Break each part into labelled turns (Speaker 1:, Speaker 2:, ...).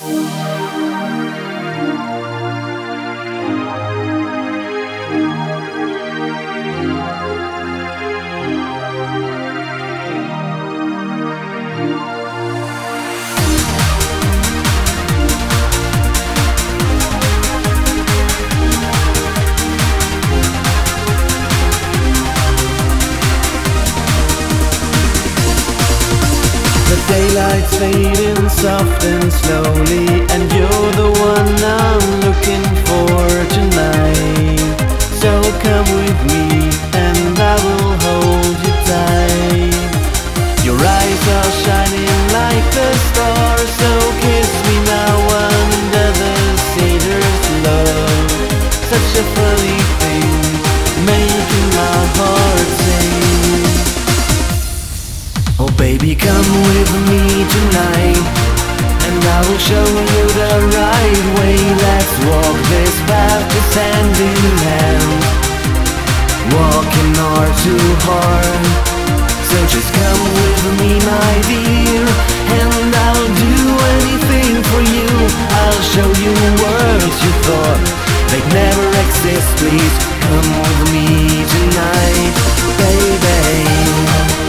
Speaker 1: Daylight's fading soft and slowly, and you're the one I'm looking for tonight. So come with me and I will hold you tight. Your eyes are shining like the stars, so kiss me now under the cedar's love. Such a funny thing, making my heart sing. Oh baby, come with me tonight, and I will show you the right way. Let's walk this path just hand in hand, walking heart to heart. So just come with me, my dear, and I'll do anything for you. I'll show you worlds you thought they'd never exist. Please come with me tonight, baby.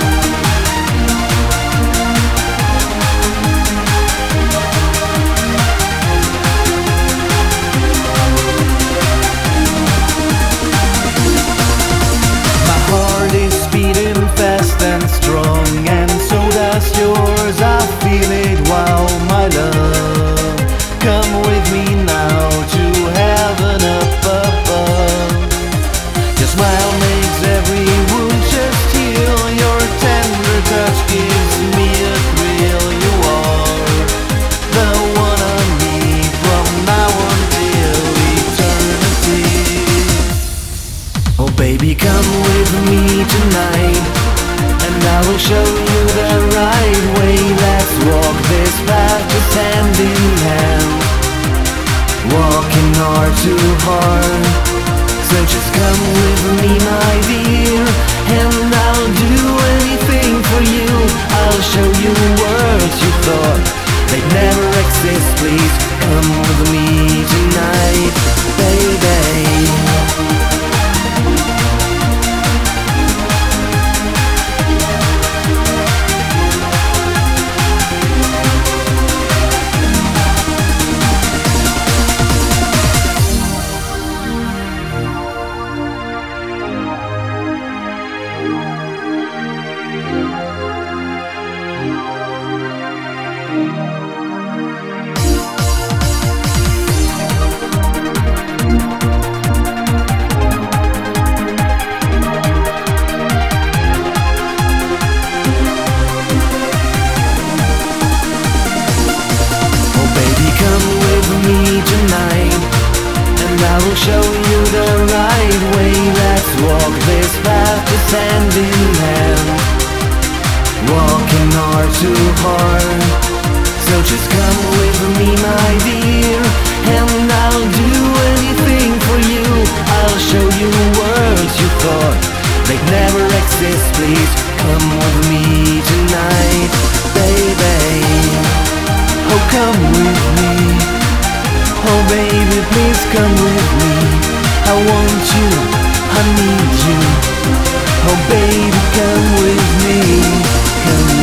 Speaker 1: And strong, and so does yours. I feel it, wow, my love. Come with me now to heaven up above. Your smile makes every wound just heal. Your tender touch gives me a thrill. You are the one I need from now until eternity. Oh baby, come with me tonight, and I will show you the right way. Let's walk this path just hand in hand, walking heart to heart. So just come with me, my dear, and I'll do anything for you. I'll show you worlds you thought they'd never exist. Please come with me tonight, baby. I will show you the right way. Let's walk this path just hand in hand, walking heart to heart. So just come with me, my dear, and I'll do anything for you. I'll show you worlds you thought they'd never exist. Please come with me tonight, baby. Oh, come with me. Oh baby, please come with me. I want you, I need you. Oh baby, come with me, come